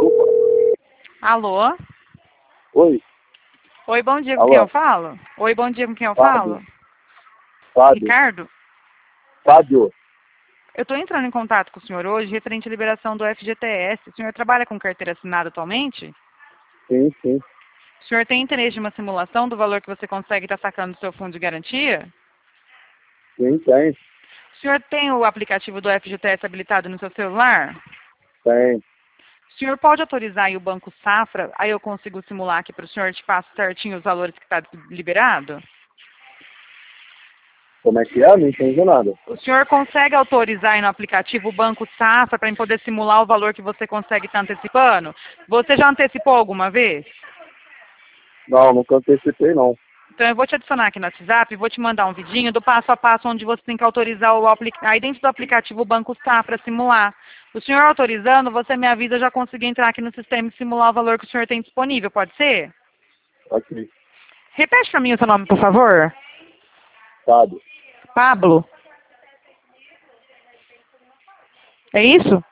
desculpa. Alô? Oi, Oi, bom dia, com alô, quem eu falo? Oi, bom dia, com quem eu Fábio, falo? Fábio, Ricardo? Fábio. Eu estou entrando em contato com o senhor hoje referente à liberação do FGTS. O senhor trabalha com carteira assinada atualmente? Sim, sim, O senhor tem interesse em uma simulação do valor que você consegue estar sacando do seu fundo de garantia? sim, tem, O senhor tem o aplicativo do FGTS habilitado no seu celular? tem. O senhor pode autorizar aí o Banco Safra, aí eu consigo simular aqui para o senhor, te passo certinho os valores que está liberado? Como é que é? Não entendi nada. O senhor consegue autorizar aí no aplicativo o Banco Safra para poder simular o valor que você consegue estar antecipando? Você já antecipou alguma vez? Não, nunca antecipei, não. Então eu vou te adicionar aqui no WhatsApp e vou te mandar um vidinho do passo a passo onde você tem que autorizar aí dentro do aplicativo o Banco Safra simular. O senhor autorizando, você me avisa, eu já consegui entrar aqui no sistema e simular o valor que o senhor tem disponível, pode ser? Aqui, Repete para mim o seu nome, por favor. Fábio. Pablo. É isso?